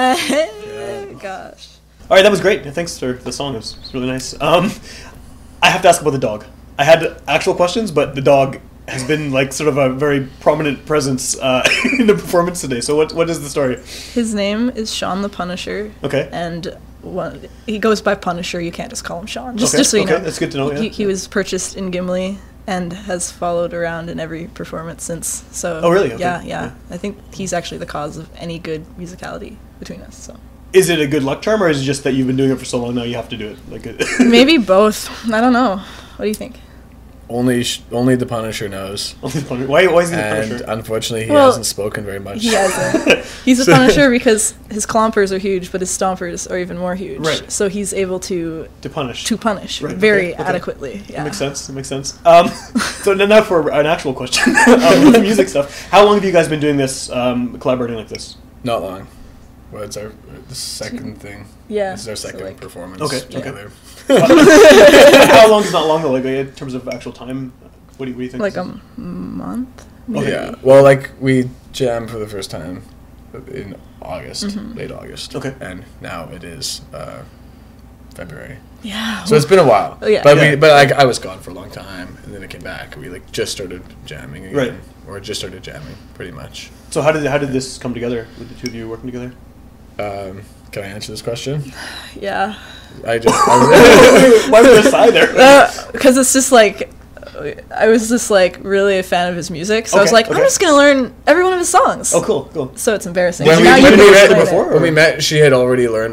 Gosh. All right, that was great. Thanks for the song. It was, it was really nice. Um, I have to ask about the dog. I had actual questions, but the dog has been like sort of a very prominent presence uh, in the performance today. So what what is the story? His name is Sean the Punisher. Okay. And one, he goes by Punisher. You can't just call him Sean. Just, Okay, just so you okay, know. that's good to know, yeah. He, he was purchased in Gimli and has followed around in every performance since. So. Oh, really? Okay. Yeah, yeah, Yeah. I think he's actually the cause of any good musicality between us. So. Is it a good luck charm, or is it just that you've been doing it for so long now you have to do it? Like it Maybe both. I don't know. What do you think? Only sh- only the Punisher knows. Only the Punisher. Why, why is he the and Punisher? unfortunately, he Well, hasn't spoken very much. He hasn't. He's a So- Punisher because his clompers are huge, but his stompers are even more huge. Right. So he's able to To punish. to punish Right, very okay, okay. adequately. Yeah. That makes sense. That makes sense. Um, so now now for an actual question um, with the music stuff. How long have you guys been doing this, um, collaborating like this? Not long. Well, it's our the second thing. Yeah, This is our so, second like- performance Okay, okay. together. How long is not long though? Like in terms of actual time, what do you, what do you think? Like a m- month. Maybe. Yeah. Well, like we jammed for the first time in August, Mhm. late August. Okay. And now it is uh, February. Yeah. So it's been a while. Oh, yeah. But Yeah. we, but like I was gone for a long time, and then I came back. We like just started jamming again, Right. or just started jamming, pretty much. So how did how did this come together with the two of you working together? Um, can I answer this question? Yeah. I just. I, Why was there a sigh there? Because it's just like. I was just like really a fan of his music, so I was Okay, like, okay. I'm just gonna learn every one of his songs. Oh, cool, cool. So it's embarrassing. when we, Now when you we can met explain it. before? when we met, she had already learned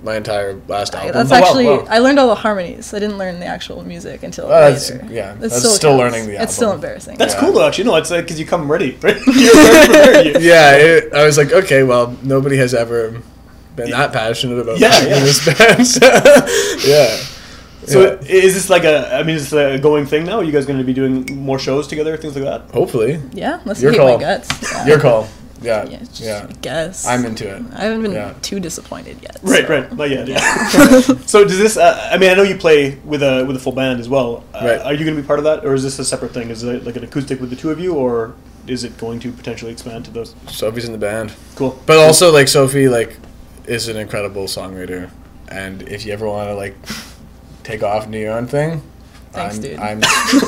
my entire last album. That's Oh, wow, actually wow. I learned all the harmonies. I didn't learn the actual music until Oh, that's- later. yeah, It that's still still counts. learning the It's still album. embarrassing. That's Yeah. cool though, actually. No, it's because you come ready. Right? You're very prepared. You- Yeah, it, I was like, okay, well, nobody has ever been that passionate about Yeah, playing yeah. in this band. So, yeah. So Yeah. is this like a? I mean, is this a going thing now? Are you guys going to be doing more shows together, things like that? Hopefully. Yeah, let's Your hate call. my guts. Yeah. Your call. Yeah. Yeah, just Yeah. I guess. I'm into it. I haven't been Yeah. too disappointed yet. Right, so. right. Not yet. Yeah. So does this? Uh, I mean, I know you play with a with a full band as well. Uh, Right. Are you going to be part of that, or is this a separate thing? Is it like an acoustic with the two of you, or is it going to potentially expand to those? Sophie's in the band. Cool. But also, like, Sophie, like, is an incredible songwriter. And if you ever want to, like, take off and do your own thing, Thanks, I'm, dude. I'm,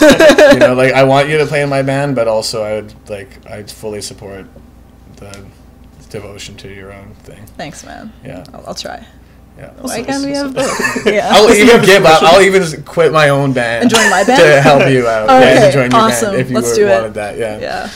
you know, like, I want you to play in my band, but also I would, like, I'd fully support the devotion to your own thing. Thanks, man. Yeah. I'll, I'll try. Yeah. Why can't we have both? Yeah. I'll even give up. I'll even quit my own band. And join my band? to help you out. Oh, yeah, okay. to join your Awesome. band if you Let's were, do it. wanted that. Yeah. Yeah.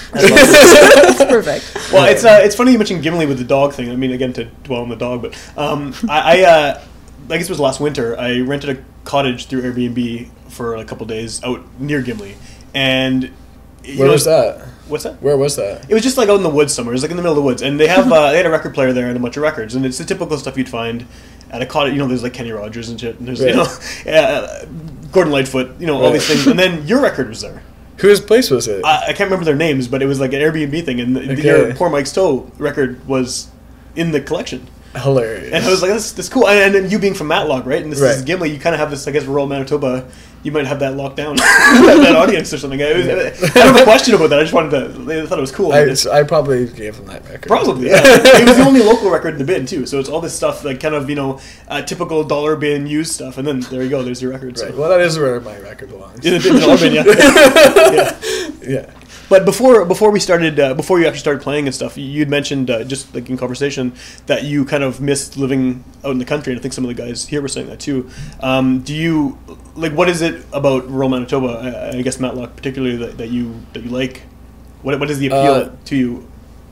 That's perfect. Well, it's uh, it's funny you mentioned Gimli with the dog thing. I mean, again, to dwell on the dog, but um, I I, uh, I guess it was last winter. I rented a cottage through Airbnb for a couple days out near Gimli, and you Where know, was that? What's that? Where was that? It was just like out in the woods somewhere. It was like in the middle of the woods, and they have uh, they had a record player there and a bunch of records, and it's the typical stuff you'd find at a cottage. You know, there's like Kenny Rogers and shit, and there's you know, Right. uh, Gordon Lightfoot, you know, all Right. these things, and then your record was there. Whose place was it? I, I can't remember their names, but it was like an Airbnb thing, and the, Okay. your Poor Mike's Toe record was in the collection. Hilarious. And I was like, that's, that's cool. And, and then you being from Matlock, right? And this is Right. Gimli, you kind of have this, I guess, rural Manitoba. You might have that locked down, that, that audience or something. I, was, I don't have a question about that. I just wanted to, I thought it was cool. I, It's- I probably gave them that record. Probably, yeah. It was the only local record in the bin, too. So it's all this stuff, like kind of, you know, uh, typical dollar bin used stuff. And then there you go, there's your record. Right. So. Well, that is where my record belongs. In the, in the dollar bin, yeah. yeah. Yeah. But before before we started, uh, before you actually started playing and stuff, you- you'd mentioned uh, just like in conversation that you kind of missed living out in the country, and I think some of the guys here were saying that too. Um, do you like what is it about rural Manitoba? I, I guess Matlock particularly that, that you that you like. What what is the appeal Uh, to you?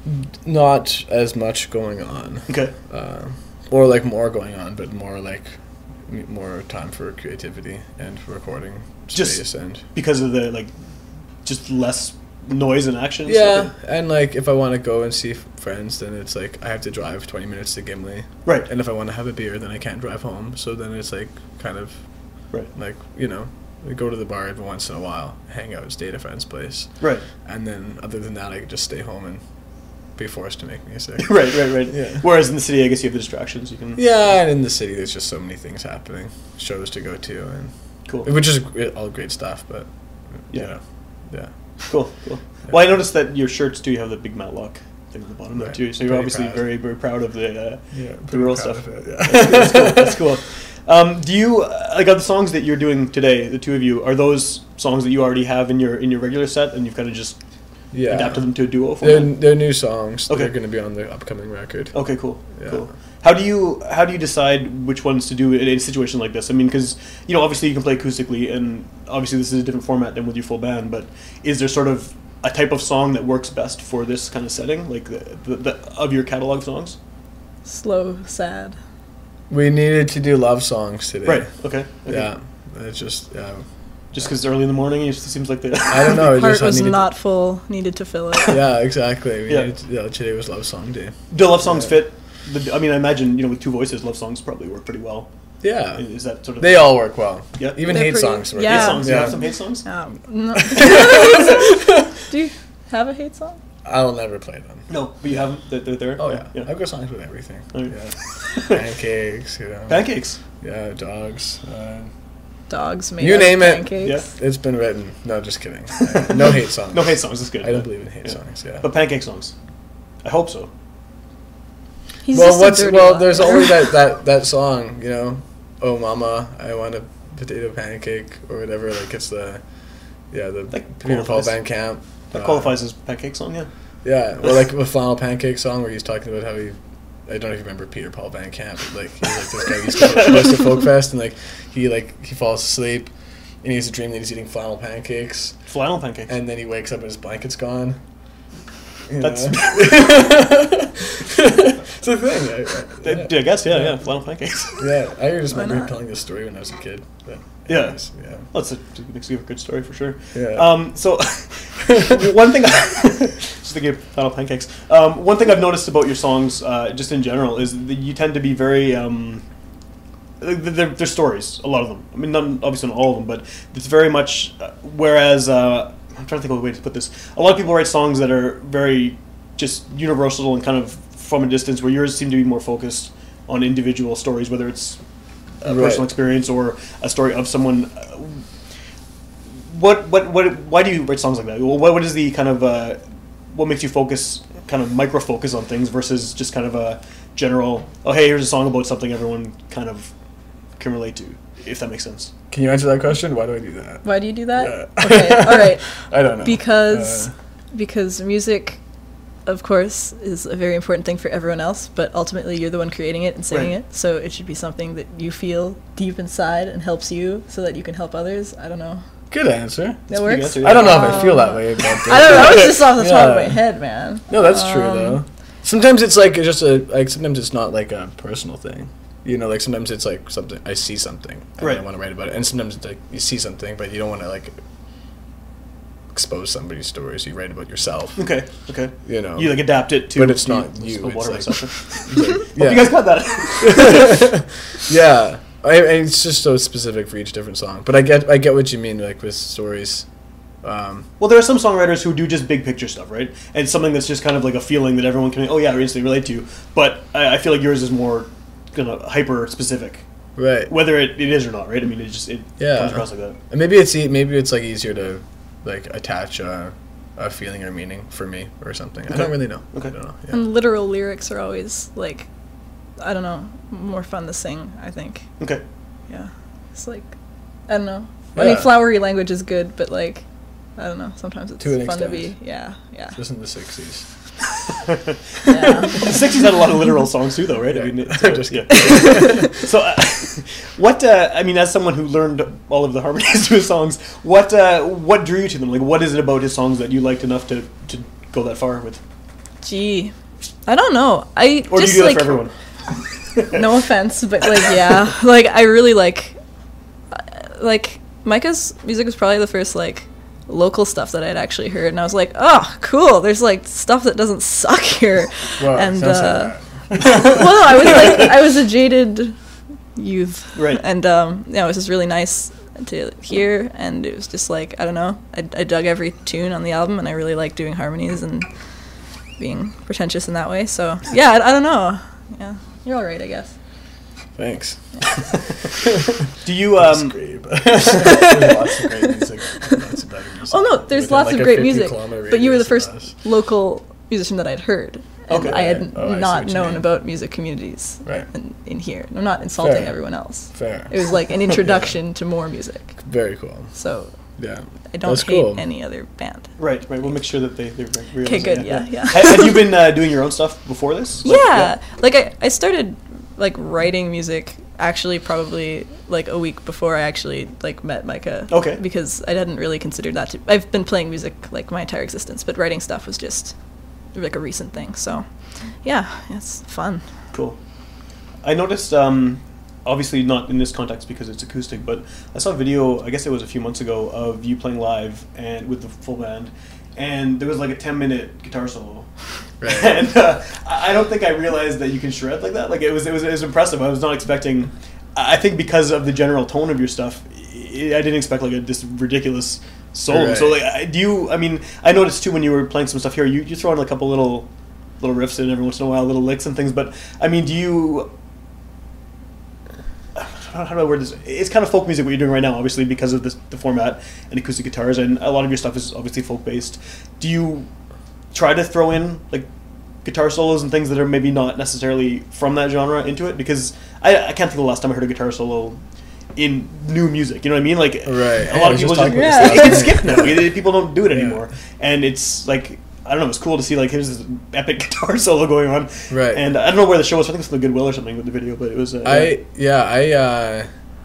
Not as much going on. Okay. Uh, or like more going on, but more like m- more time for creativity and recording Just space and because of the like, just less noise and action. and yeah, stuff? and like if I want to go and see f- friends, then it's like I have to drive twenty minutes to Gimli. Right. And if I want to have a beer, then I can't drive home. So then it's like kind of, right. Like you know, we go to the bar every once in a while, hang out, stay at a friend's place. Right. And then other than that, I could just stay home and be forced to make music. right, right, right. Yeah. Whereas in the city, I guess you have the distractions. You can. Yeah, and in the city, there's just so many things happening, shows to go to, and Cool. which is gr- all great stuff. But Yeah. you know, yeah, Cool, cool. Well, I noticed that your shirts do have the big Matlock thing on the bottom there Right. too. So you're Pretty obviously proud. very, very proud of the uh, Yeah, the pretty rural proud stuff. of it, yeah. That's cool. That's cool. Um, do you uh, like are the songs that you're doing today? The two of you are those songs that you already have in your in your regular set, and you've kind of just yeah. adapted them to a duo They're, format? they're new songs. Okay. They're going to be on the upcoming record. Okay, cool, Yeah. cool. How do you how do you decide which ones to do in a situation like this? I mean, because you know, obviously you can play acoustically, and obviously this is a different format than with your full band. But is there sort of a type of song that works best for this kind of setting, like the, the, the of your catalog songs? Slow, sad. We needed to do love songs today. Right. Okay. okay. Yeah. It's just yeah. Just because it's early in the morning, it just seems like the I don't know. It Heart just I was needed not full, needed to fill it. To, yeah, exactly. We Yeah. needed to, yeah, today was love song day. Do love songs Yeah. fit? The, I mean, I imagine you know with two voices, love songs probably work pretty well. Yeah. Is that sort of They all work well. Yeah. Even They're hate pretty- songs work. yeah. hate songs? Do you Yeah. have some hate songs? Um, no. Do you have a hate song? I'll never play them. No, but you haven't. They're, they're there. Oh yeah. yeah. I've got songs with everything. Oh, Yeah. Pancakes, you know. Pancakes. Yeah, dogs. Uh, Dogs made You of name it. pancakes. it's been written. No, just kidding. Uh, no hate songs. No hate songs. That's good. I don't believe in hate Yeah. songs. Yeah. But pancake songs. I hope so. He's well, just a what's dirty well? liar. There's always that, that that song. You know, oh mama, I want a potato pancake or whatever. Like it's the yeah the That Peter Paul qualifies. Van Camp. That uh, qualifies as pancake song, yeah. Yeah, well, like the flannel pancake song where he's talking about how he. I don't know if you remember Peter Paul Van Camp, but like he's like this guy who used to goes to Folk Fest and like he like he falls asleep and he has a dream that he's eating flannel pancakes Flannel pancakes. and then he wakes up and his blanket's gone. You That's- know? So a thing. I, I, I, I guess, yeah, yeah, flannel pancakes. yeah, I just Why remember not? telling this story when I was a kid. But Yeah. anyways, yeah. Well, it's a, it's a good story for sure. Yeah. Um, so, one thing, just thinking of flannel pancakes. Um, one thing I've noticed about your songs, uh, just in general, is that you tend to be very. Um, they're, they're stories, a lot of them. I mean, not obviously not all of them, but it's very much. Uh, whereas, uh, I'm trying to think of a way to put this. A lot of people write songs that are very just universal and kind of from a distance, where yours seem to be more focused on individual stories, whether it's a Right. personal experience or a story of someone. Uh, what, what, what, why do you write songs like that? What, what is the kind of, uh, what makes you focus, kind of micro focus on things versus just kind of a general, oh, hey, here's a song about something everyone kind of can relate to, if that makes sense? Can you answer that question? Why do I do that? Why do you do that? Yeah. Okay, all right. I don't know. Because Uh, because music, of course, is a very important thing for everyone else, but ultimately you're the one creating it and singing Right. it, so it should be something that you feel deep inside and helps you so that you can help others. I don't know. Good answer. That works? answer, I don't know if I Um, feel that way about that. I don't know. That was just off the top of Yeah. my head, man. No, that's true Um, though. Sometimes it's like it's just a like sometimes it's not like a personal thing. You know, like sometimes it's like something I see something and Right. I want to write about it, and sometimes it's like you see something but you don't want to like expose somebody's story, so you write about yourself. Okay, okay. You know, You like adapt it to. but it's to not you. spill It's water like, myself. like, Hope yeah, you guys got that. yeah. I, I, it's just so specific for each different song, but I get I get what you mean, like with stories. Um, Well, there are some songwriters who do just big picture stuff, right? And it's something that's just kind of like a feeling that everyone can, oh yeah, instantly relate to. But I, I feel like yours is more kind of hyper specific, right. whether it, it is or not, right? I mean, it just it Yeah. comes across like that. And maybe it's e- maybe it's like easier to like attach a, a feeling or meaning for me or something. I Okay. don't really know. Okay. I don't know. Yeah. And literal lyrics are always like, I don't know, more fun to sing, I think. Okay. Yeah. It's like, I don't know. I mean, Yeah. flowery language is good, but like, I don't know. Sometimes it's To an fun to extent. be, yeah, yeah. Just in the sixties. yeah. The sixties had a lot of literal songs too, though, right? I mean, it's, I'm uh, just yeah. So, uh, what? Uh, I mean, as someone who learned all of the harmonies to his songs, what? Uh, what drew you to them? Like, what is it about his songs that you liked enough to, to go that far with? Gee, I don't know. I Or just do you do like, that for everyone? no offense, but like, yeah, like I really like, uh, like Micah's music was probably the first like local stuff that I'd actually heard, and I was like, oh, cool. There's like stuff that doesn't suck here, Wow, and sounds uh, like well, no, I was like, I was a jaded youth, Right. and um, yeah, it was just really nice to hear, and it was just like, I don't know, I, I dug every tune on the album, and I really liked doing harmonies and being pretentious in that way. So yeah, I, I don't know. Yeah, you're all right, I guess. Thanks. Do you? That's Um, great. But there's lots of great music. Lots of better music. Oh no, there's Within, lots like, of a great fifty music, kilometer but you were the radius first of us. local musician that I'd heard. And Okay. I had Oh, I see not what you known mean. about music communities Right. in, in here. I'm not insulting Fair. everyone else. Fair. It was like an introduction to more music. Very cool. So Yeah. I don't That's hate cool. any other band. right, right. We'll make sure that they. they realize Okay, it, good. Yeah, yeah. Ha- Have you been uh, doing your own stuff before this? Like, yeah, like I, I started like writing music actually probably like a week before I actually like met Micah. Okay. Because I hadn't really considered that to. I've been playing music like my entire existence, but writing stuff was just like a recent thing. So, yeah, it's fun. Cool. I noticed, um, obviously not in this context because it's acoustic, but I saw a video, I guess it was a few months ago, of you playing live and with the full band, and there was like a ten minute guitar solo. Right. And uh, I I don't think I realized that you can shred like that. Like it was, it was, it was impressive. I was not expecting. I think because of the general tone of your stuff, I I didn't expect like a, this ridiculous solo. Right. So like, I- do you? I mean, I noticed too when you were playing some stuff here, you you throw in a couple little, little riffs in every once in a while, little licks and things. But I mean, do you? How do I word this? It's kind of folk music what you're doing right now, obviously because of this, the format and acoustic guitars, and a lot of your stuff is obviously folk based. Do you try to throw in like guitar solos and things that are maybe not necessarily from that genre into it? Because I, I can't think of the last time I heard a guitar solo in new music. You know what I mean? Like Right. a Hey, lot I of was people just just, talking about this it last gets night. skipped now. It- people don't do it Yeah. anymore, and it's like. I don't know. It's cool to see like here's this epic guitar solo going on, Right. And I don't know where the show was. I think it's the Goodwill or something with the video, but it was. Uh, I yeah I uh,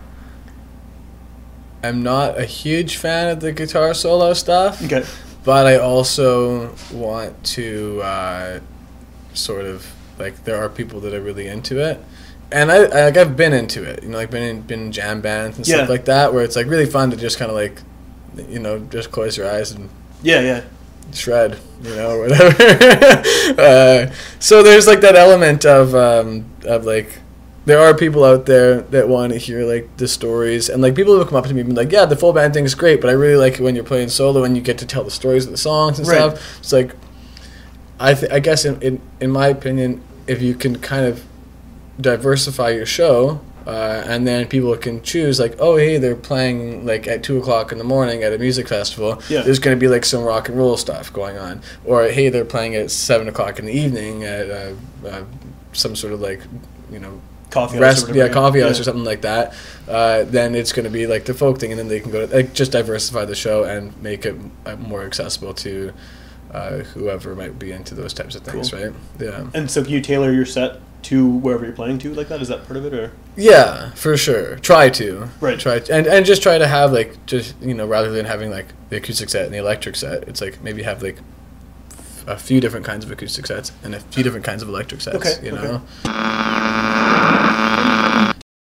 I'm not a huge fan of the guitar solo stuff. okay. But I also want to uh, sort of like there are people that are really into it. And I, I like I've been into it, you know, like been in, been in jam bands and Yeah. stuff like that, where it's like really fun to just kind of like, you know, just close your eyes and Yeah, yeah. shred, you know, or whatever. uh, so there's like that element of um, of like, there are people out there that want to hear like the stories, and like people will come up to me and be like, yeah, the full band thing is great, but I really like it when you're playing solo and you get to tell the stories of the songs and Right. stuff. It's like, I th- I guess in, in in my opinion, if you can kind of diversify your show, uh, and then people can choose like, oh hey, they're playing like at two o'clock in the morning at a music festival. Yeah. There's going to be like some rock and roll stuff going on, or hey, they're playing at seven o'clock in the evening at uh, uh, some sort of like, you know, Coffee house rest, or whatever, yeah, coffee house yeah. or something like that. Uh, then it's going to be like the folk thing, and then they can go to like just diversify the show and make it uh, more accessible to uh, whoever might be into those types of things, Cool. right? Yeah. And so can you tailor your set to wherever you're playing to like that? Is that part of it, or? Yeah, for sure. Try to. Right. Try to, and and just try to have like just you know rather than having like the acoustic set and the electric set, it's like maybe have like f- a few different kinds of acoustic sets and a few different kinds of electric sets. Okay, You okay. know.